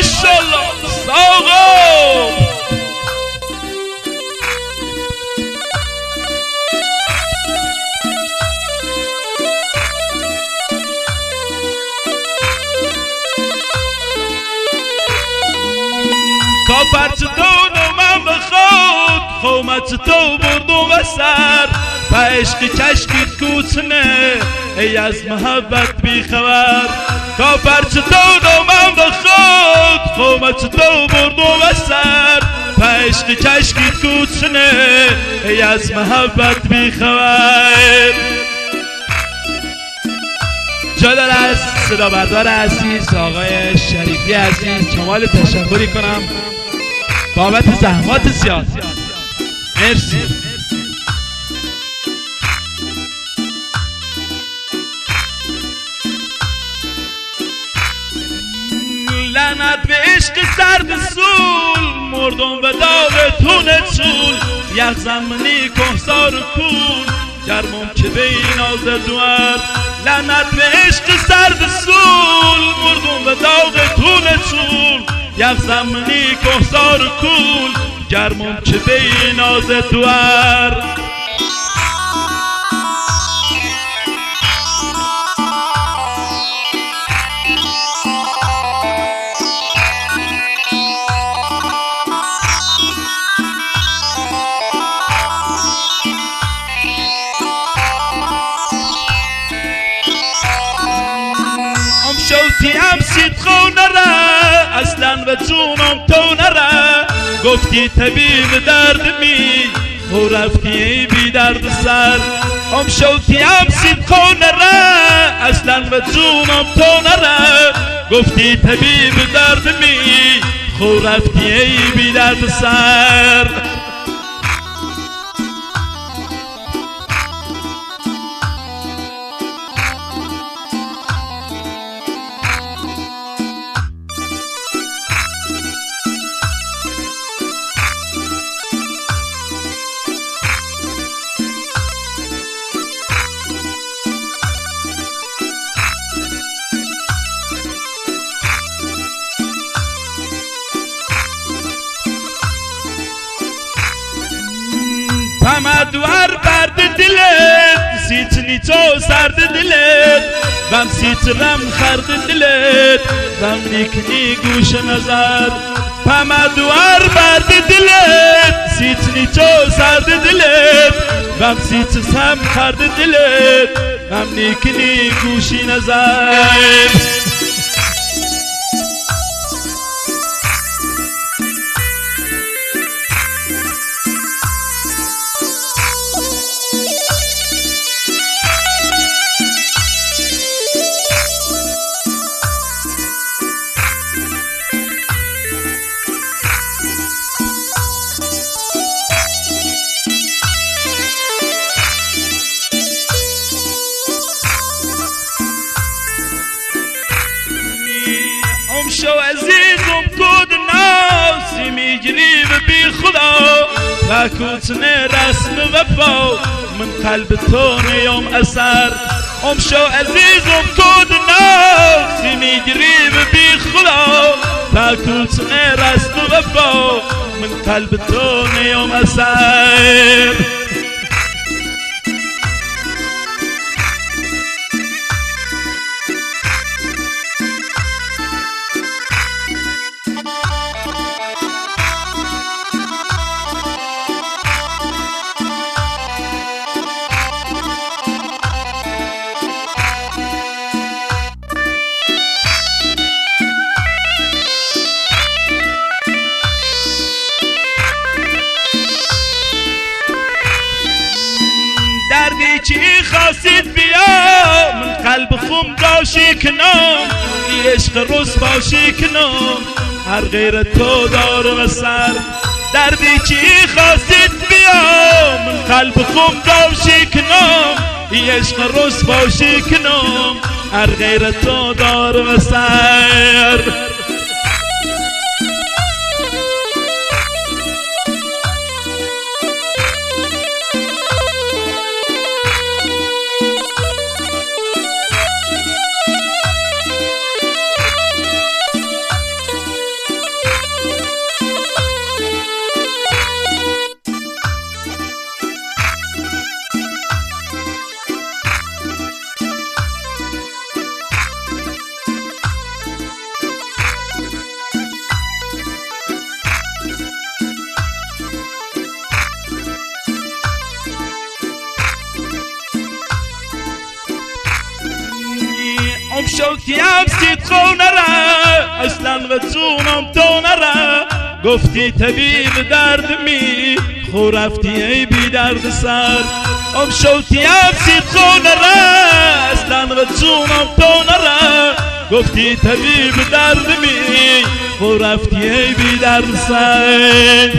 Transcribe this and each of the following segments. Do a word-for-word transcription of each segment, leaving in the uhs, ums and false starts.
ماشاءالله ساقا. کافر چطور من بخواد خومت تو بردم و سر و عشق چشکیت کوچنه ای از محبت بیخبر. کافر چطور من بخواد خومت تو بردم و سر و عشق چشکیت کوچنه ای از محبت بیخبر. جادر از صدا بردار عزیز آقای شریفی عزیز کمال تشکری کنم بابت زحمات زیاد. مرسی. لعنت به عشق سرد سول مردم به داغ تون چول یک زمینی کهسار و کول گرمم که به این آزر دوار. لعنت به عشق سرد سول مردم به داغ تون چول یک زمینی کهسار و کول گرمم که به این آزر دوار. شوتیم سید خو نره اصلا و جونم تو نره گفتی طبیب درد می خو رفتی بی درد سر. ام شوتیم سید خو نره اصلا و جونم تو نره گفتی طبیب درد می خو رفتی بی درد سر. پمدور برد دلت سیتنی تو سرد دلت بم سیترم خرد دلت بم نیکنی گوش نظر. پمدور برد دلت سیتنی تو سرد دلت بم سیترم خرد دلت بم نیکنی گوشی نظر. شو عزیزم کود ناسی میگیری و بی خدا و کوتنه رسم وفا من قلب تو نیام اثر. ام شو عزیزم کود ناسی میگیری و بی خدا و کوتنه رسم وفا من قلب تو نیام اثر. دردی چی خواستید بیا من قلب خم داشی کنم ای عشق رسوا کنم هر غیر تو دارم و سر. دردی چی خواستید بیا من قلب خم داشی کنم ای عشق رسوا کنم هر غیر تو دارم و سر. شوکی افسید خونره اصلا و جونم تو نره گفتی طبیب درد می خو رفتی ای بی درد سر ام شوکی افسید خونره اصلا و جونم تو نره گفتی طبیب درد می خو رفتی ای بی درد سر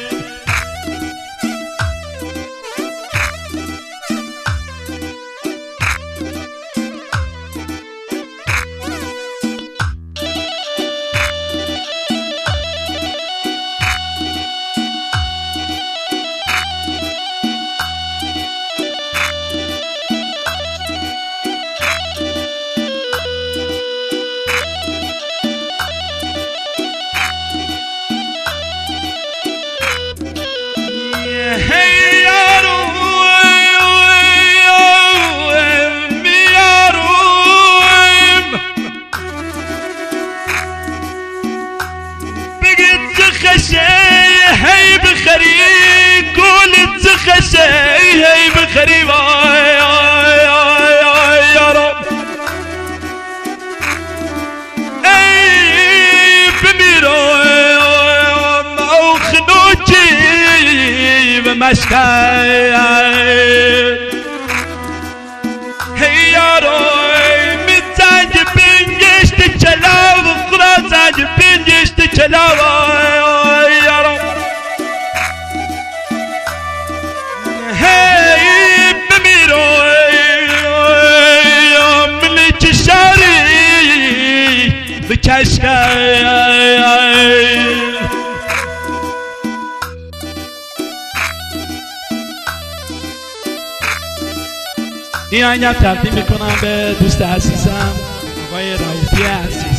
هی بخری كل تخشي هي بخري يا رب اي بميرو او خنوجي بمشكاي هي يا روي متاج بنجش تشلاو خلاص بنجش تشلاو بكشكاي این آهنگ تقدیم میکنم به دوست عزیزم آقای رئوفی عزیز.